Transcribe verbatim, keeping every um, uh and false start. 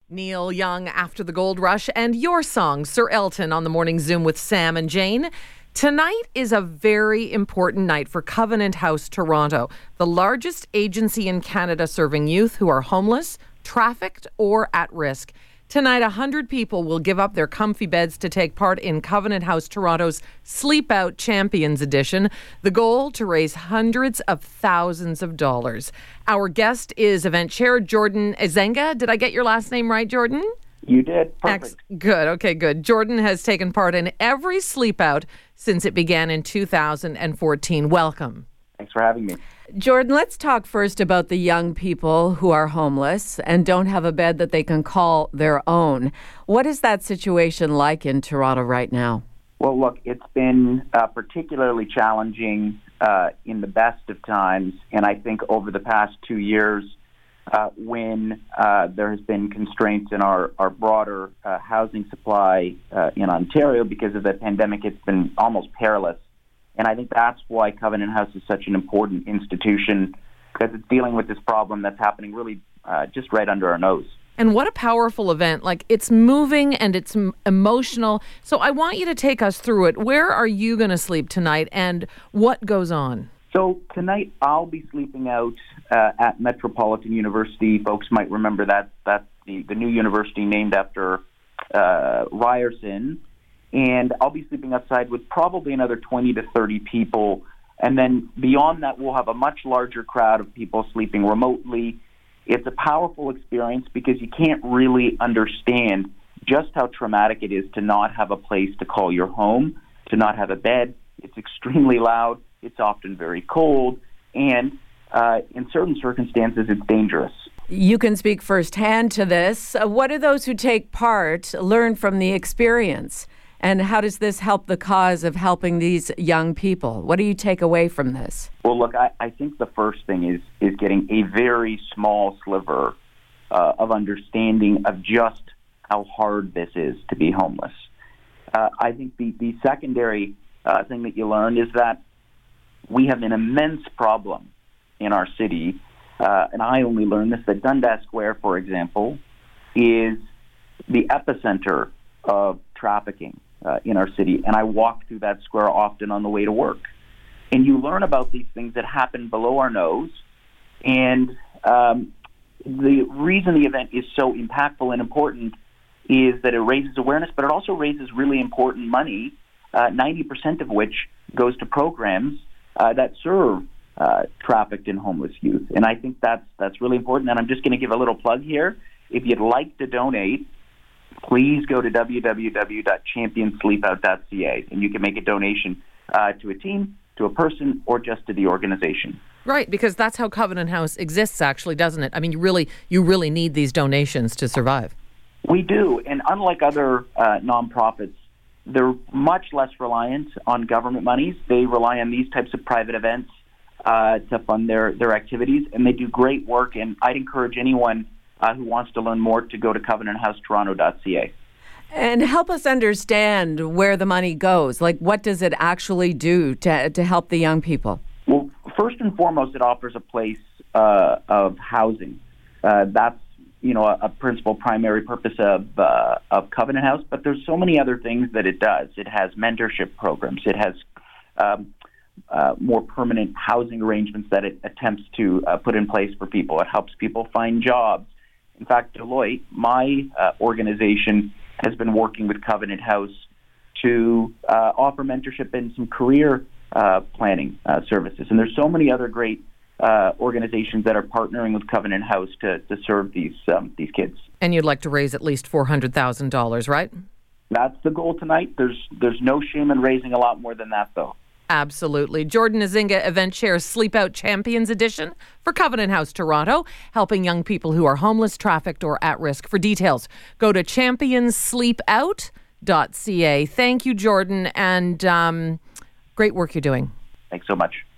Neil Young, After the Gold Rush, and your song, Sir Elton, on the Morning Zoom with Sam and Jane. Tonight is a very important night for Covenant House Toronto, the largest agency in Canada serving youth who are homeless, trafficked, or at risk. Tonight, one hundred people will give up their comfy beds to take part in Covenant House Toronto's Sleep Out Champions Edition. The goal, to raise hundreds of thousands of dollars. Our guest is event chair Jordan Ezenga. Did I get your last name right, Jordan? You did. Perfect. Ex- good. Okay, good. Jordan has taken part in every Sleep Out since it began in two thousand fourteen. Welcome. Thanks for having me. Jordan, let's talk first about the young people who are homeless and don't have a bed that they can call their own. What is that situation like in Toronto right now? Well, look, it's been uh, particularly challenging uh, in the best of times, and I think over the past two years uh, when uh, there has been constraints in our, our broader uh, housing supply uh, in Ontario because of the pandemic, it's been almost perilous. And I think that's why Covenant House is such an important institution, because it's dealing with this problem that's happening really uh, just right under our nose. And what a powerful event. Like, it's moving and it's m- emotional. So I want you to take us through it. Where are you going to sleep tonight and what goes on? So tonight I'll be sleeping out uh, at Metropolitan University. Folks might remember that that's the, the new university named after uh, Ryerson. And I'll be sleeping outside with probably another twenty to thirty people. And then beyond that, we'll have a much larger crowd of people sleeping remotely. It's a powerful experience because you can't really understand just how traumatic it is to not have a place to call your home, to not have a bed. It's extremely loud. It's often very cold. And uh, in certain circumstances, it's dangerous. You can speak firsthand to this. Uh, what do those who take part learn from the experience? And how does this help the cause of helping these young people? What do you take away from this? Well, look, I, I think the first thing is is getting a very small sliver uh, of understanding of just how hard this is to be homeless. Uh, I think the, the secondary uh, thing that you learn is that we have an immense problem in our city, uh, and I only learned this, that Dundas Square, for example, is the epicenter of trafficking Uh, in our city, and I walk through that square often on the way to work. And you learn about these things that happen below our nose, and um, the reason the event is so impactful and important is that it raises awareness, but it also raises really important money, uh, ninety percent of which goes to programs uh, that serve uh, trafficked and homeless youth. And I think that's, that's really important, and I'm just going to give a little plug here. If you'd like to donate, please go to w w w dot champion sleep out dot c a and you can make a donation uh, to a team, to a person, or just to the organization. Right, because that's how Covenant House exists, actually, doesn't it? I mean, you really, you really need these donations to survive. We do, and unlike other uh, nonprofits, they're much less reliant on government monies. They rely on these types of private events uh, to fund their, their activities, and they do great work, and I'd encourage anyone Uh, who wants to learn more to go to covenant house toronto dot c a. And help us understand where the money goes. Like, what does it actually do to to help the young people? Well, first and foremost, it offers a place uh, of housing. Uh, that's, you know, a, a principal primary purpose of uh, of Covenant House. But there's so many other things that it does. It has mentorship programs. It has um, uh, more permanent housing arrangements that it attempts to uh, put in place for people. It helps people find jobs. In fact, Deloitte, my uh, organization, has been working with Covenant House to uh, offer mentorship and some career uh, planning uh, services. And there's so many other great uh, organizations that are partnering with Covenant House to, to serve these um, these kids. And you'd like to raise at least four hundred thousand dollars, right? That's the goal tonight. There's there's no shame in raising a lot more than that, though. Absolutely. Jordan Ezenga, event chair, Sleep Out Champions Edition for Covenant House Toronto, helping young people who are homeless, trafficked, or at risk. For details, go to champion sleep out dot c a. Thank you, Jordan, and um, great work you're doing. Thanks so much.